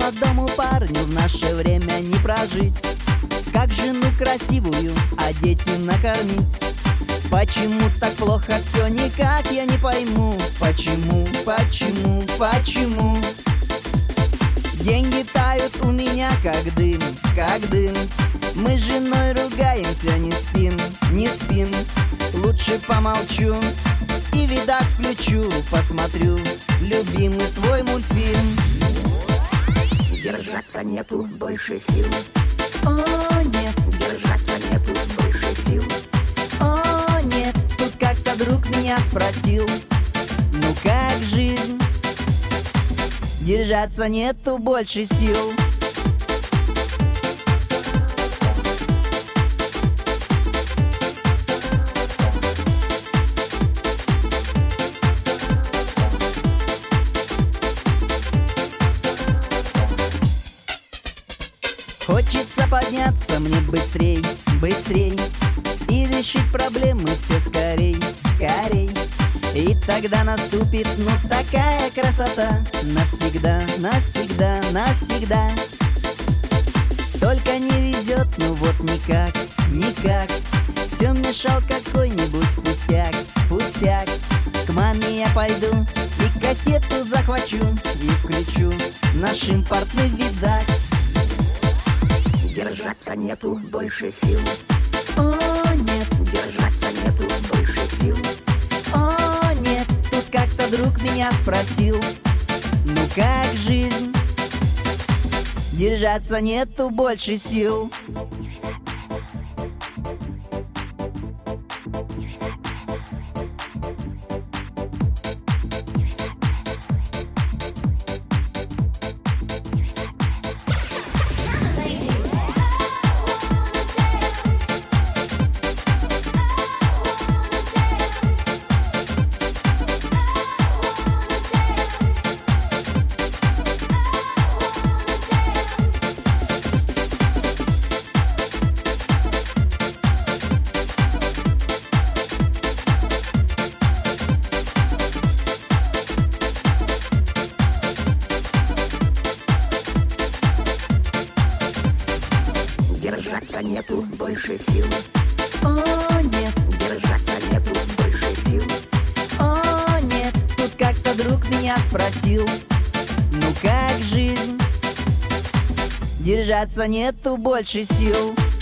молодому парню в наше время не прожить. Как жену красивую, а дети накормить? Почему так плохо все, никак я не пойму. Почему? Деньги тают у меня, как дым, как дым. Мы с женой ругаемся, не спим. Лучше помолчу и видак включу, посмотрю любимый свой мультфильм. Держаться нету больше сил. О, нет, Держаться нету больше сил. о, нет. Тут как-то друг меня спросил: ну как жизнь? Держаться нету больше сил. Хочется подняться мне быстрей и решить проблемы все скорей. И тогда наступит, ну, такая красота. Навсегда. Только не везет, ну вот никак. Все мешал какой-нибудь пустяк. К маме я пойду и кассету захвачу и включу наш импортный видак. Держаться нету больше сил. О, нет, Держаться нету больше сил. о, нет. Тут как-то друг меня спросил: ну как жизнь? Держаться нету больше сил. Держаться нету больше сил. О, нет, Держаться нету больше сил. о, нет. Тут как-то друг меня спросил: ну как жизнь? Держаться нету больше сил.